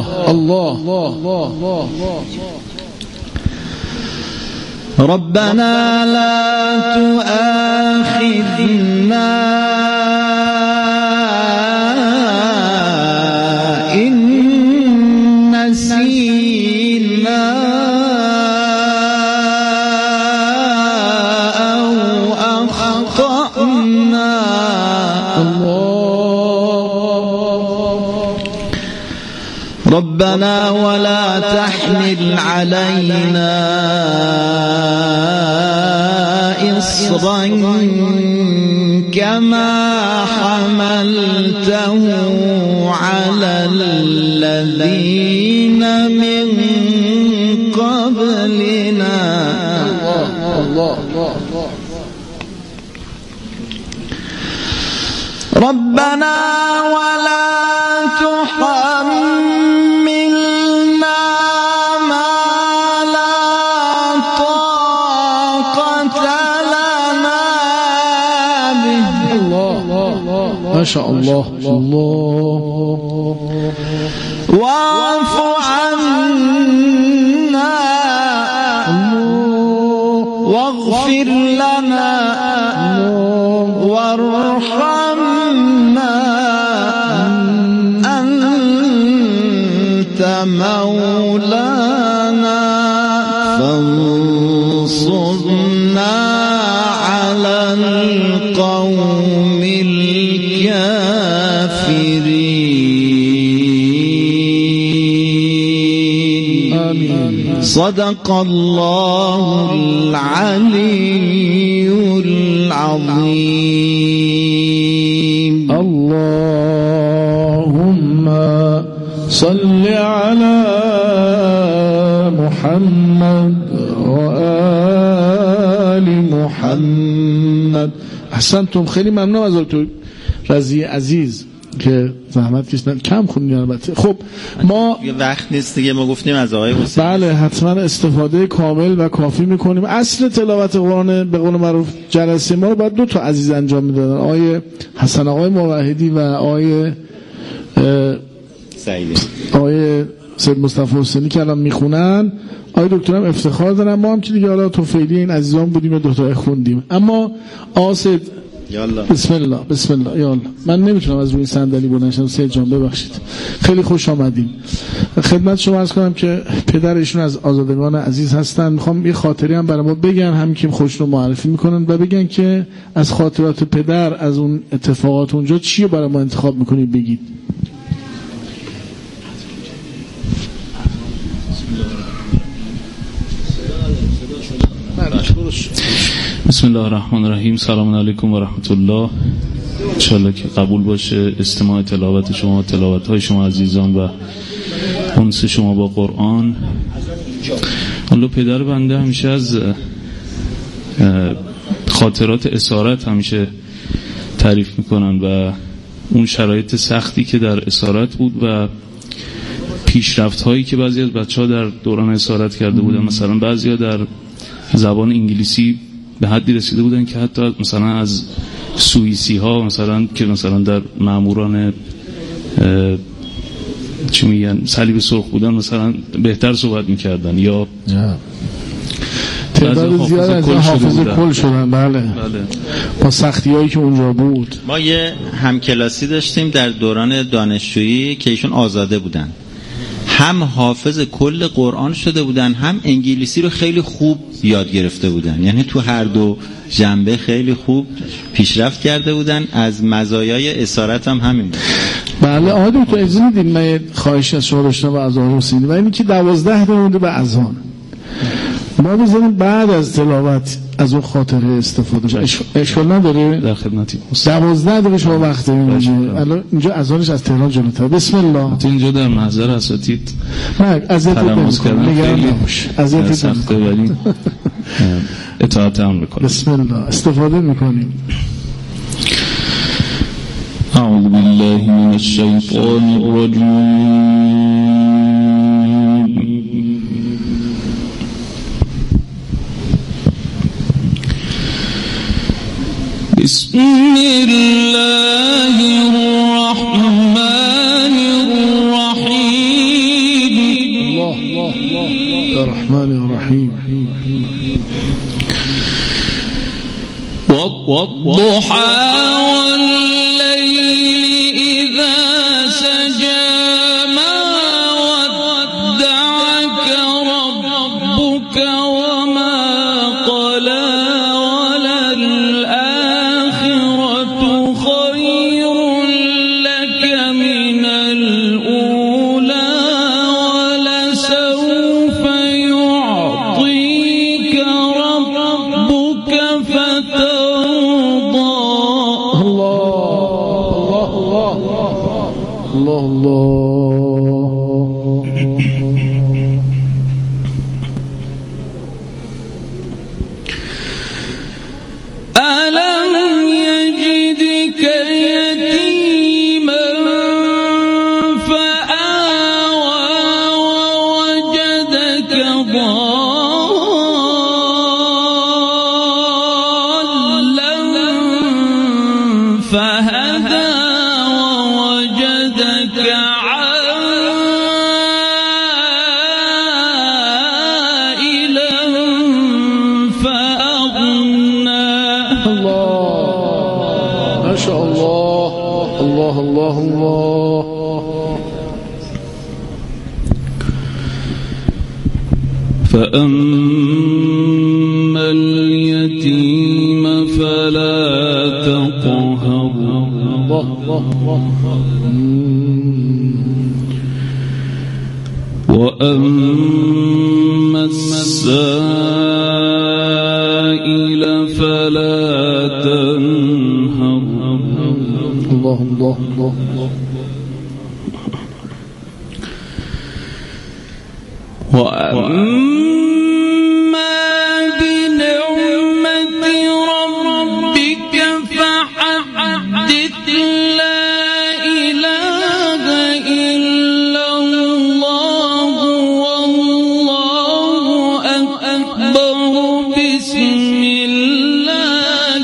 الله ربنا لا تؤاخذنا إن نسينا أو أخطأنا ربنا ولا تحمل علينا إصرا كما حملته على الذين من قبلنا ربنا ولا تحملنا ما لا طاقة لنا به ما شاء الله واعف عنا واغفر لنا وارحمنا أنت مولانا فانصرنا على القوم الكافرين آمين. صدق الله العلي العظيم. اللهم صل على محمد وآل محمد. احسنتم، خیلی ممنون از دکتر رضی عزیز که زحمت کشیدن. کم خوندین البته. خب ما یه وقت نیست دیگه، ما گفتیم از آقای حسین بله حتما استفاده کامل و کافی میکنیم. اصل تلاوت قرآن به قول معروف جلسه ما رو باید 2 تا عزیز انجام میدادن، آقای حسن آقای موحدی و آقای سید مصطفی حسینی که الان میخونن. آقای دکترم افتخار دارن، ما هم که دیگه حالا توفیلی این عزیزان بودیم و 2 تا خوندیم. اما آسد یالا بسم الله یالا. من نمیتونم از روی صندلی بلند شم سید جان، ببخشید. خیلی خوش آمدین. خدمت شما عرض کنم که پدرشون از آزادگان عزیز هستن. میخوام یه خاطری هم برای ما بگن، همین که خودشون رو معرفی میکنن و بگن که از خاطرات پدر از اون اتفاقات اونجا چی رو برای ما انتخاب میکنید بگید. بسم الله الرحمن الرحیم. سلام علیکم و رحمت الله. انشاءالله که قبول باشه استماع تلاوت شما، تلاوت های شما عزیزان و انس شما با قرآن. حالا پدر بنده همیشه از خاطرات اسارت همیشه تعریف میکنن و اون شرایط سختی که در اسارت بود و پیشرفت هایی که بعضی از بچه ها در دوران اسارت کرده بودن. مثلا بعضی ها در زبان انگلیسی به حدی رسیده بودن که حتی مثلا از سوئیسی ها مثلا که مثلا در ماموران چی میگن صلیب سرخ بودن مثلا بهتر صحبت میکردن یا تعداد زیاد از حافظ کل شدن. بله با سختی هایی که اونجا بود. ما یه همکلاسی داشتیم در دوران دانشجویی که ایشون آزاده بودن، هم حافظ کل قرآن شده بودن، هم انگلیسی رو خیلی خوب یاد گرفته بودن. یعنی تو هر دو جنبه خیلی خوب پیشرفت کرده بودن. از مزایای اسارت هم همین بود. بله آقای دکتر اجازه میدین من خواهش از شما داشتم و از آقای حسینی و اینی که 12 دقیقه به اذان ما بزنیم بعد از تلاوت از اون خاطره استفاده شد. اشکال نداره؟ در خدمتی. 12 دقیقه شما وقت دارید. الان اینجا اذانش از تهران جلوتر. بسم الله. تو اینجا در محضر اساتید نه اذیت نمی‌کنم، نگران نباش. اذیت سخته ولی اطاعت هم می‌کنم. بسم الله. استفاده می‌کنیم. اعوذ بالله من الشیطان الرجیم. بسم الله الرحمن الرحیم. الرحمن الرحيم والضحى والليل إذا سجى ما ودعك ربك وما قلى وللآخرة خير لك من الأولى ولسوف يعطيك ربك فترضى. الله الله ألم يجدك يتيما فآوى ووجدك ضالا فهدى ووجدك عائلا فأغنى. الله ما شاء الله الله الله الله. فأما اليتيم فلا تقهر وأما السائل فلا تنهر. الله الله الله. وأما بنعمة ربك فحدث. لا إله إلا الله والله أكبر. بسم الله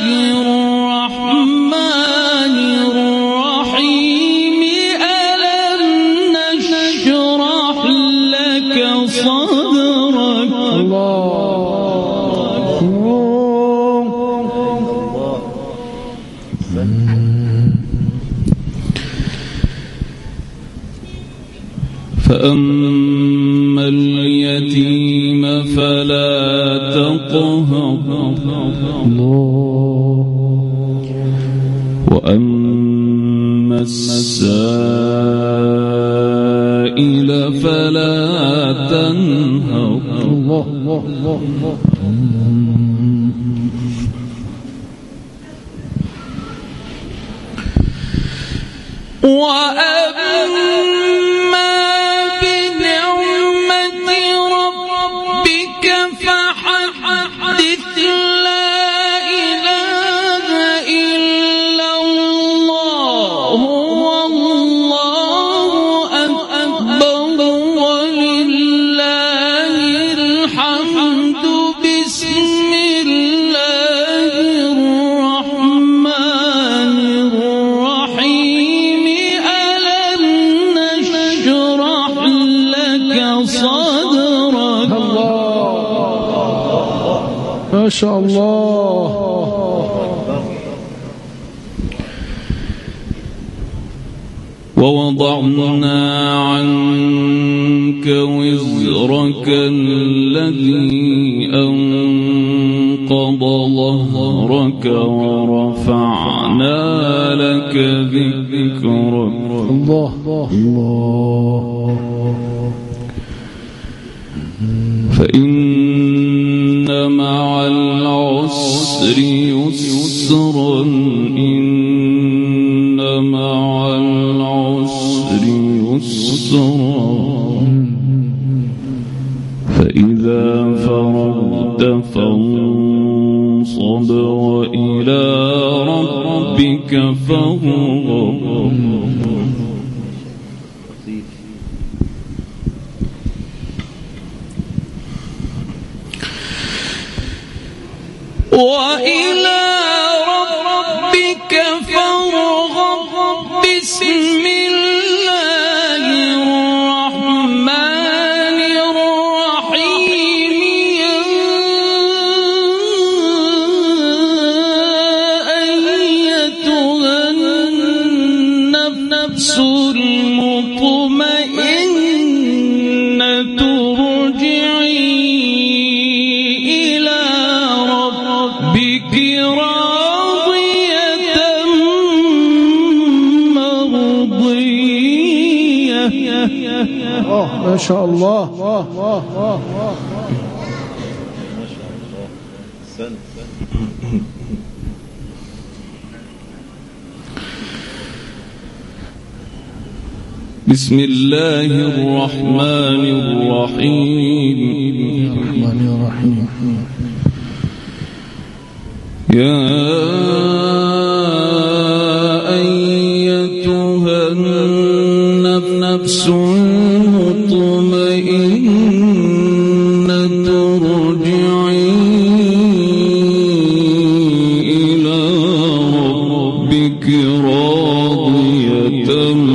الرحمن الرحيم. ألم نشرح لك صدرك. فأما اليتيم فلا تقهر وأما السائل فلا تنهر. وأما بنعمة ربك فحدث. لا إله إلا الله والله أكبر ولله الحمد. بسم الله الرحمن الرحيم. ألم نشرح لك صدرك. ما شاء الله. ووضعنا عنك وزرك الذي أنقض ظهرك ورفعنا لك ذكرك. الله الله. فإن مع العسر يسرا. إن مع العسر يسرا. فإذا فرغت فانصب وإلى ربك فارغب. وإلى ربك فارغب. بسم الله الرحمن الرحيم. ما شاء الله. بسم الله الرحمن الرحيم. يا أيتها النفس المطمئنة ارجعي إلى ربك راضية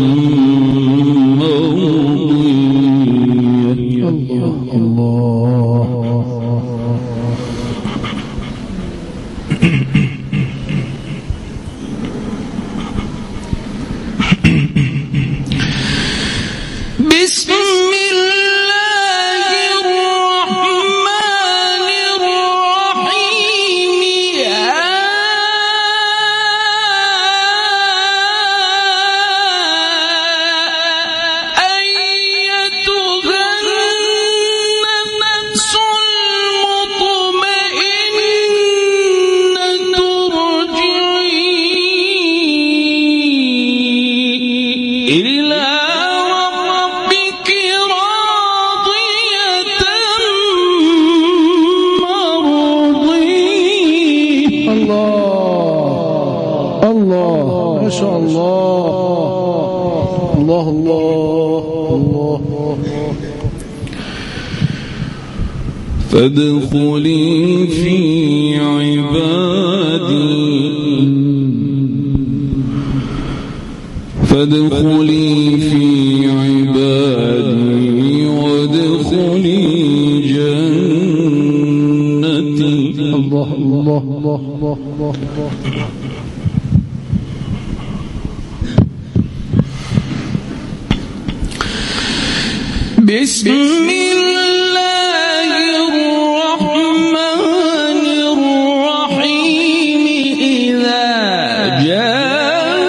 مرضية. الله. بسم الله الرحمن الرحيم. يا أيتها النفس المطمئنة ارجعي إلى ربك راضية مرضية. الله الله ما شاء الله. الله الله الله. فادخلي في عبادي. فادخلي في عبادي وادخلي جنتي. الله الله الله الله. بسم الله الرحمن الرحيم. إذا جاء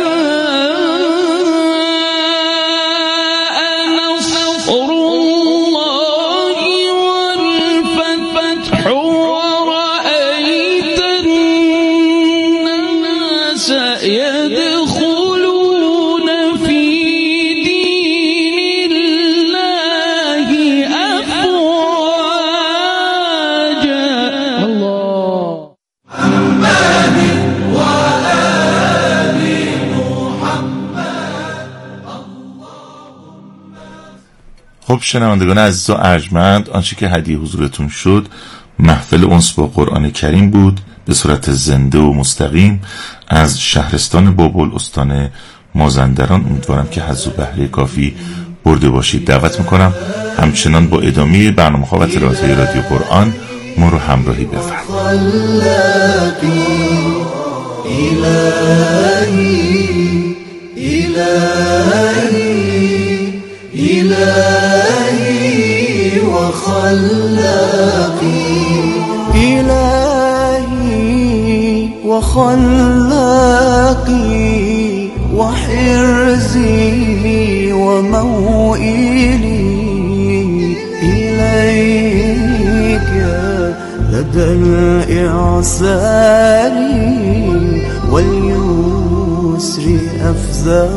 نصر الله والفتح ورأيت الناس يدخلون في دين الله أفواجا. الله. خب شنوندگان عزیز و ارجمند، آنچه که هدیه حضورتون شد محفل انس با قرآن کریم بود به صورت زنده و مستقیم از شهرستان بابل استان مازندران. امیدوارم که حظ و بهره کافی برده باشید. دعوت میکنم همچنان با ادامه برنامه‌ها و تلاوت‌های رادیو قرآن ما رو همراهی بفرمایید. إلهي وخلاقي وحرزي وموئلي إليك لدى الإعسار واليسر أفزع.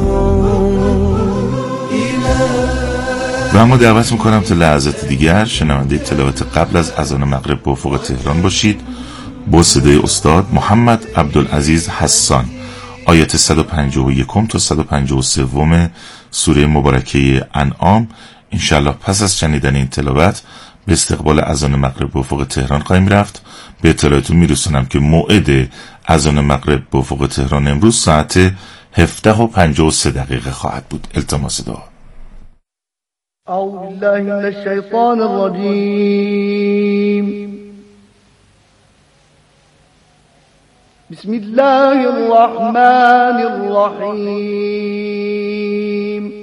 و اما دعوت میکنم تا لحظات دیگر شنونده تلاوت قبل از اذان مغرب به افق تهران باشید با صدای استاد محمد عبدالعزیز حسان. آیات 151 تا 153 سوره مبارکه انعام. انشالله پس از شنیدن این تلاوت به استقبال اذان مغرب به افق تهران خواهیم رفت. به اطلاعتون میرسونم که موعد اذان مغرب به افق تهران امروز ساعت 17:53 خواهد بود. التماس دعا. أعوذ بالله من الشيطان الرجيم. بسم الله الرحمن الرحيم.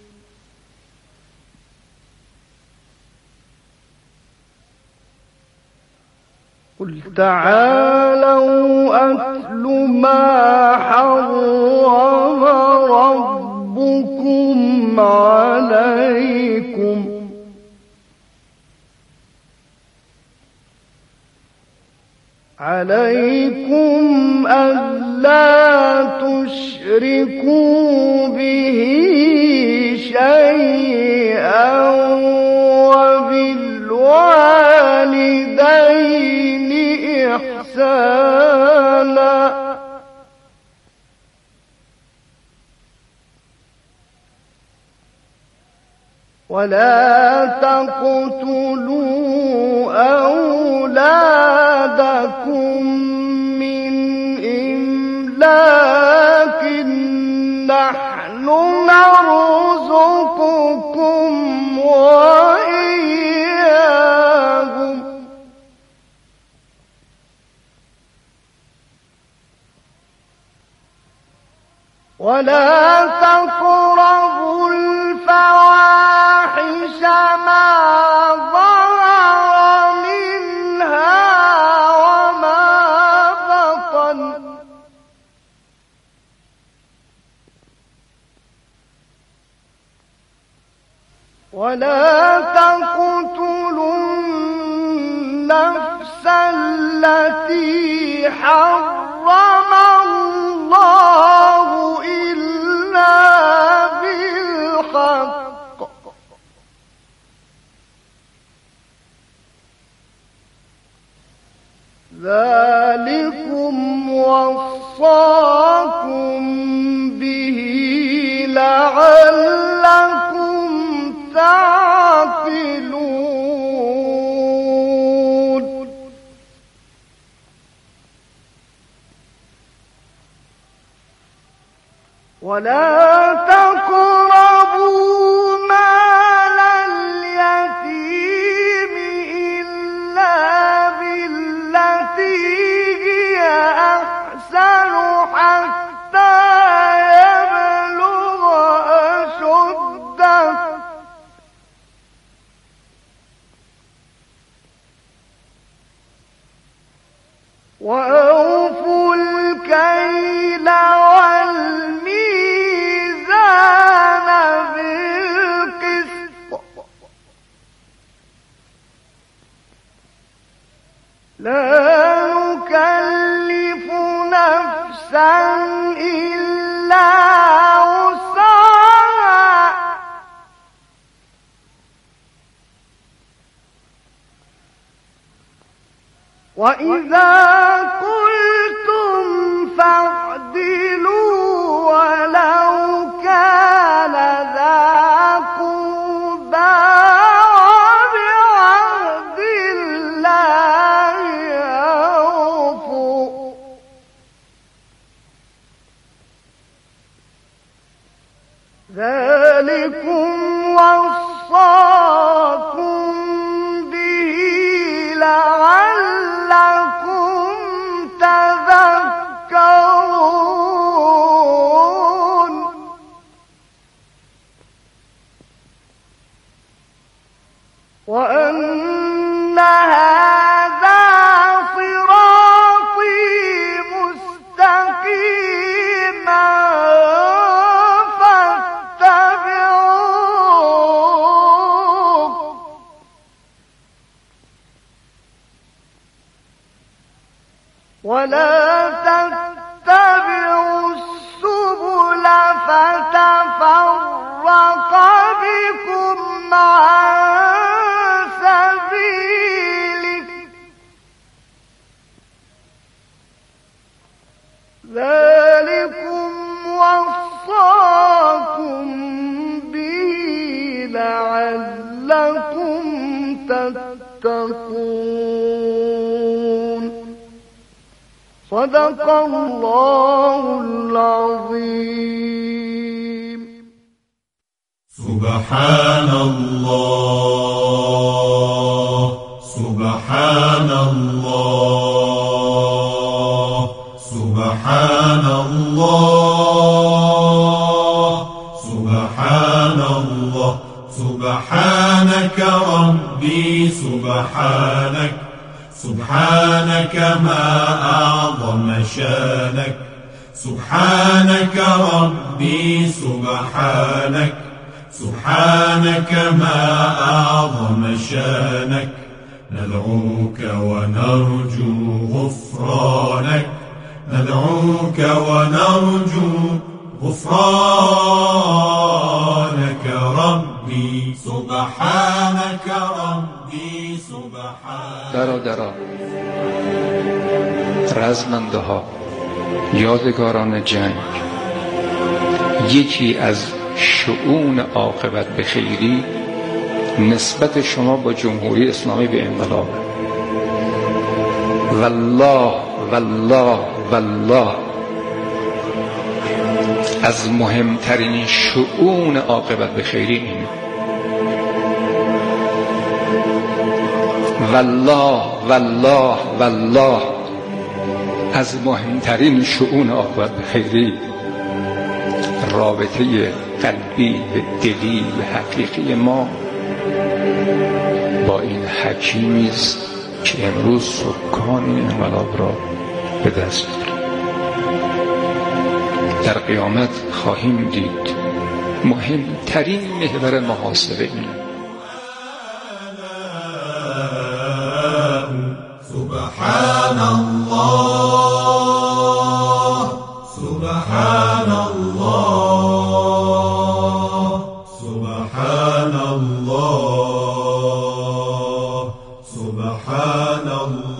قل تعالوا أتل ما حرم ربكم عليكم عليكم ألا تشركوا به شيئا وبالوالدين إحسانا ولا تقتلوا أولادكم من إملاق نحن نرزقكم وإياهم ولا تقربوا الفواحش ما ظهر منها وما بطن ولا تقتلوا النفس التي حرم الله إلا بالحق ذلكم وصاكم به لعلكم تعقلون ولا تقربوا مال اليتيم إلا بالتي هي أحسن حتى يبلغ أشده وأوفوا الكيل والميزان بالقسط لا نكلف نفسا إلا وسعها وإذا قلتم فاعدلوا ولو كان ذا قربى وبعهد الله أوفوا ذلكم وصاكم به لعلكم تذكرون وأن هذا صراطي مستقيما فاتبعوه ولا تتبعوا السبل فتفرق بكم عن سبيله ذلكم وصاكم به لعلكم تتقون صدق الله العظيم سبحان الله سبحان الله سبحان الله سبحان الله سبحانك ربي سبحانك سبحانك ما أعظم شانك سبحانك ربي سبحانك سبحانك ما أعظم شانك ندعوك ونرجو غفرانك غفرانك ندعوك ونرجو غفرانك ربي سبحانك ربي سبحانك. برادران، رزمنده ها، یادگاران جنگ، یکی از شؤون عاقبت به خیری نسبت شما با جمهوری اسلامی به انقلاب. والله والله والله از مهمترین شؤون عاقبت به خیری اینه. والله والله والله از مهمترین شؤون عاقبت به خیری رابطه قلبی و دلی و حقیقی ما با این حکیمی است که امروز سکان این انقلاب را به دست دارد. در قیامت خواهیم دید مهمترین محور محاسبه اینه. سبحان الله سبحان الله سبحان الله سبحان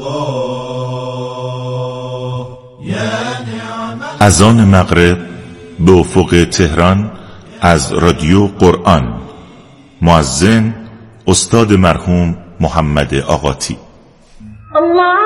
الله یا نعم. اذان مغرب به افق تهران از رادیو قرآن. مؤذن استاد مرحوم محمد آقاتی. الله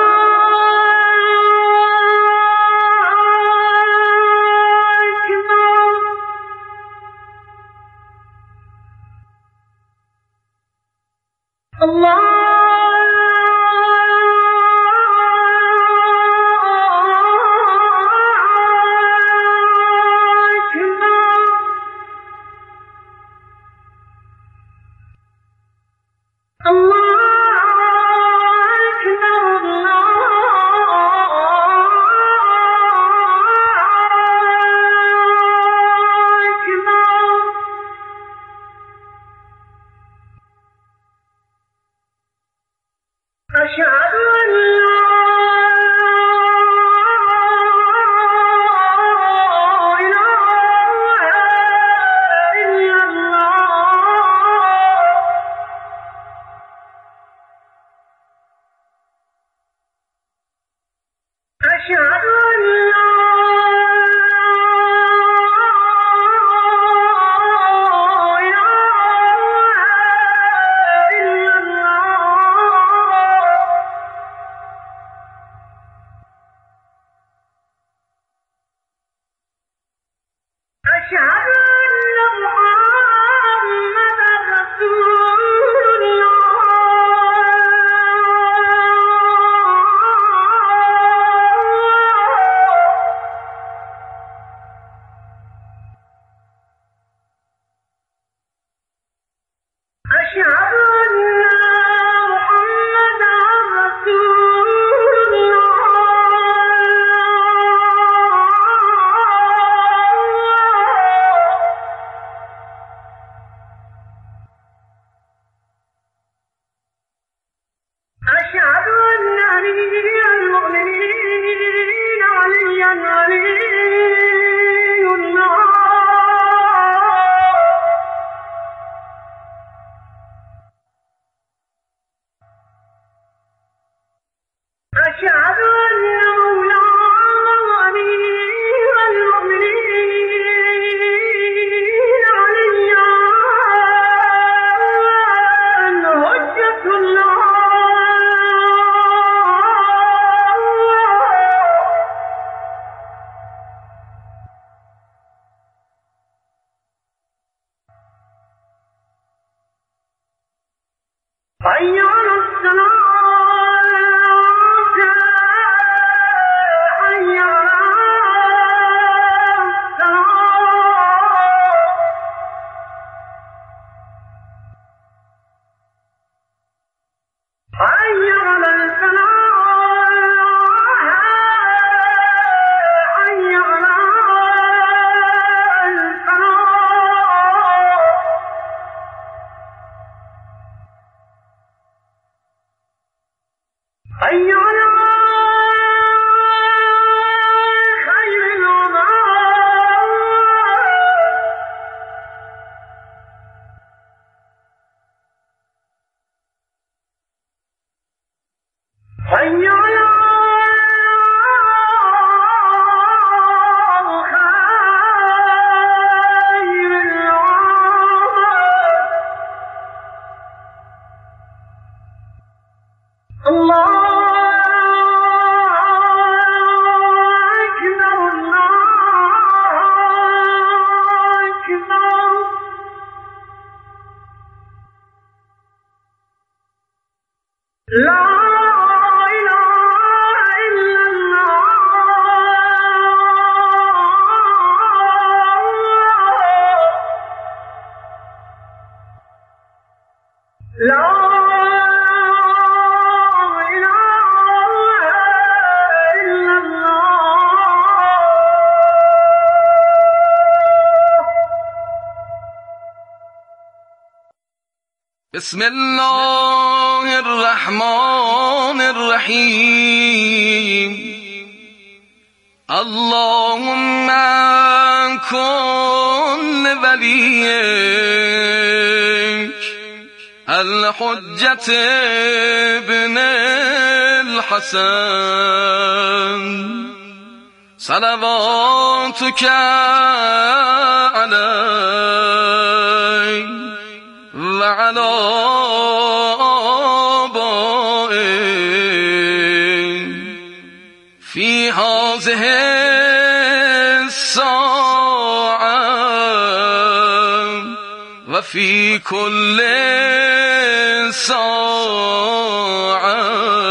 حي على بسم الله الرحمن الرحیم اللهم کن ولیک الحجة ابن الحسن صلواتك علیه وعلى آبائه في هذه الساعة وفي كل ساعة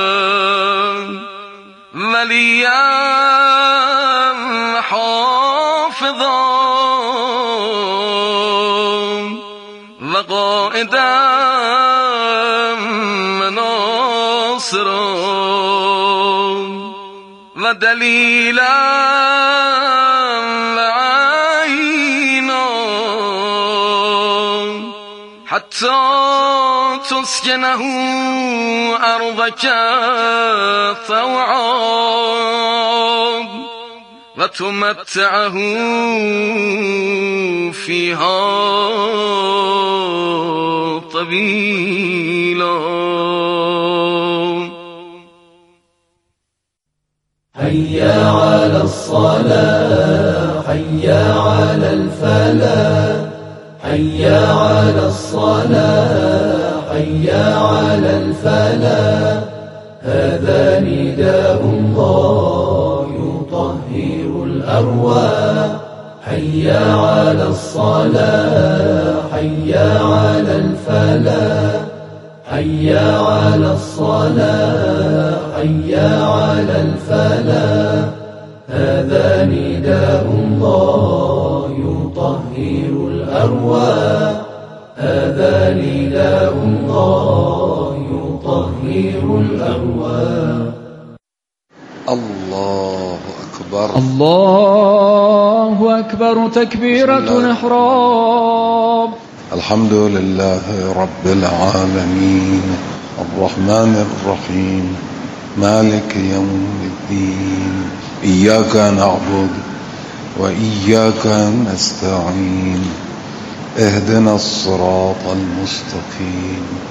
وليا حافظا وقائدا وناصرا ودليلا وعينا حتى تسكنه أرضك طوعا وتمتعه فيها طويلا. حي على الصلاة حي على الفلاح حي على الصلاة حي على الفلاح هذا نداء الله يطهر الأرواح حي على الصلاة حي على الفلاح حي على الصلاة حي على الفلاح هذا نداء الله يطهر الأرواح هذا نداء الله يطهر الأرواح. الله أكبر الله أكبر تكبيرة الإحرام. الحمد لله رب العالمين الرحمن الرحيم مالك يوم الدين إياك نعبد وإياك نستعين اهدنا الصراط المستقيم